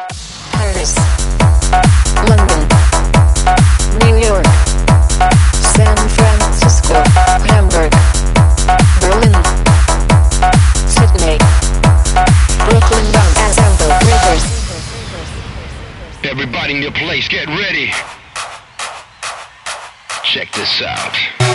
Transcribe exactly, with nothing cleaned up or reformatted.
Paris, London, New York, San Francisco, Hamburg, Berlin, Sydney, Brooklyn, Bound, Assemble, Rivers. Everybody in your place, get ready. Check this out.